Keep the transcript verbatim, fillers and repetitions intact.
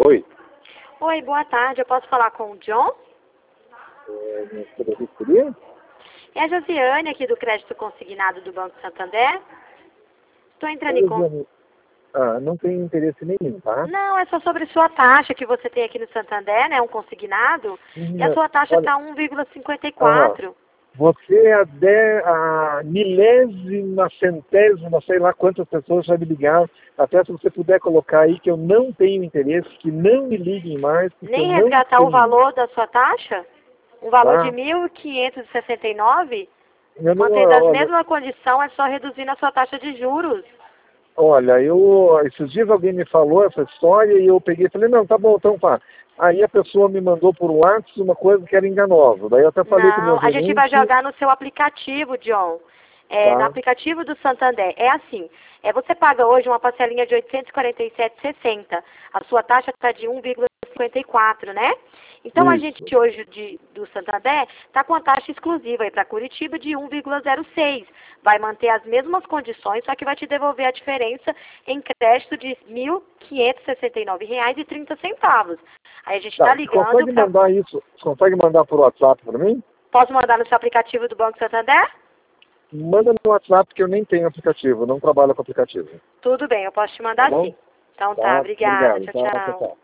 Oi. Oi, boa tarde. Eu posso falar com o John? É, sobre a vistoria? É a Josiane aqui do Crédito Consignado do Banco Santander. Estou entrando em contato. Ah, não tenho interesse nenhum, tá? Não, é só sobre sua taxa que você tem aqui no Santander, né? Um consignado. E a Não, sua taxa olha, está um vírgula cinquenta e ah, quatro. você é a, de, a milésima, centésima, sei lá quantas pessoas já me ligaram. Até se você puder colocar aí que eu não tenho interesse, que não me liguem mais, porque eu Nem não resgatar o tenho, valor da sua taxa? Um valor de tá? mil quinhentos e sessenta e nove? Eu não, Mantendo as olha, mesmas condições, é só reduzindo a sua taxa de juros. olha, eu, esses dias alguém me falou essa história e eu peguei e falei, não, tá bom, então pá. Aí a pessoa me mandou por WhatsApp uma coisa que era enganosa. Daí eu até falei com o meu Não, a gente vai gerente, jogar no seu aplicativo, John. É, no tá? aplicativo do Santander. É assim, é, você paga hoje uma parcelinha de oitocentos e quarenta e sete reais e sessenta centavos. A sua taxa está de um vírgula cinquenta e quatro, né? Então a Isso. gente hoje de, do Santander está com a taxa exclusiva aí para Curitiba de um vírgula zero seis. Vai manter as mesmas condições, só que vai te devolver a diferença em crédito de mil quinhentos e sessenta e nove reais e trinta centavos. Aí a gente Tá, está você ligando consegue para... mandar isso? Você consegue mandar por WhatsApp para mim? Posso mandar no seu aplicativo do Banco Santander? Manda no WhatsApp que eu nem tenho aplicativo, eu não trabalho com aplicativo. Tudo bem, eu posso te Tá mandar bom? sim. Então tá, Tá, obrigada. obrigado. Tchau, Tá, tchau, tchau. tchau.